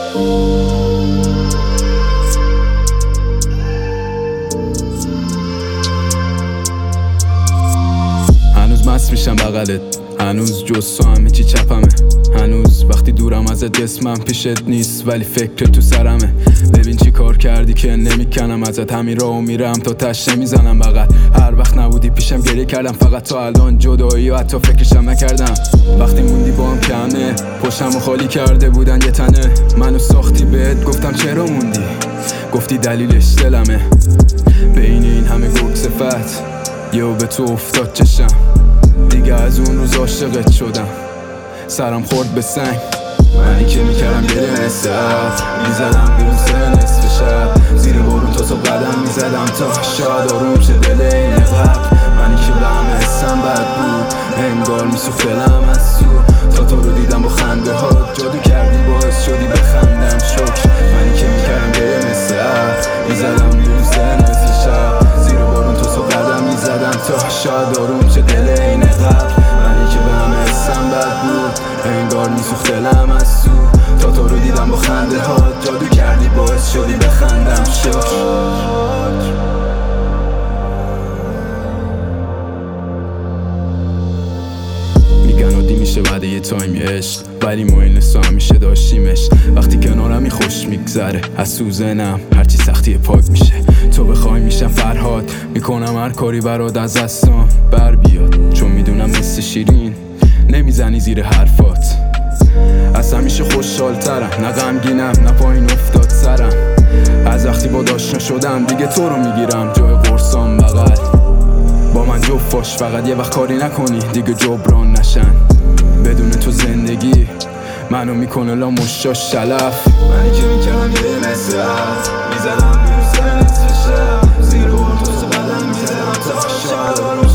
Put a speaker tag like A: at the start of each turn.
A: هنوز مست میشم بغلت، هنوز جز تو همه چی چپمه، هنوز وقتی دورم ازت جسمم پیشت نیست ولی فکر تو سرمه. ببین چی کار کردی که نمیکنم ازت، همین راهو میرم تا تش نمیزنم بغل. هر وقت نبودی پیشم گریه کردم فقط تا الان جدایی و حتی فکرشم نکردم. وقتی موندی با هم کمه پشتمو خالی کرده بودن یه تنه، منو ساختی بهت گفتم چرا موندی، گفتی دلیلش دلمه. بین این همه گرگ صفت یهو به تو افتاد چشم، دیگه از اون روز عاشقت شدم، سرم خورد به سنگ. منی که میکردم گریه مثل عطر، میزدم بیرون سر نصف شب، زیر بارون تا صبح قدم میزدم تا شاید آروم شه دل این قبل. منی که به همه حسم بد بود، انگار میسوخت دلم از سو، تا تو رو دیدم با خنده ها جادو کردی باعث شدی بخندم شکر. منی که میکردم گریه مثل عطر، میزدم بیرون سر نصف شب، زیر بارون تا صبح قدم میزدم تا شاید آروم شه دل این قبل. منی که به همه حسم بد بود، انگار میسوخت دلم از سو، تا تو رو دیدم با خنده ها جادو کردی باعث شدی بخندم شکر. میگن عادی میشه بعد یه تایمی عشق، ولی ما این لسا همیشه داشتیمش. وقتی کنارمی خوش میگذره از سوزنم، هرچی سختی پاک میشه. تو بخوای میشم فرهاد، میکنم هر کاری برات از دستام بر بیاد، چون میدونم مثل شیرین نمیزنی زیر حرفات. از همیشه خوشحال ترم، نه غمگینم نه پایین افتاد سرم. از وقتی با آشنا شدم دیگه تو رو میگیرم جای قرصام بغل. با من جفت باش فقط یه وقت کاری نکنی دیگه جبران نشن. بدون تو زندگی منو میکنه لا مشاش شلف. منی که میکردم یه مثل عطر، میزدم بیرون سر نصف شب، زیر بارون تا صبح قدم میزدم تا شاید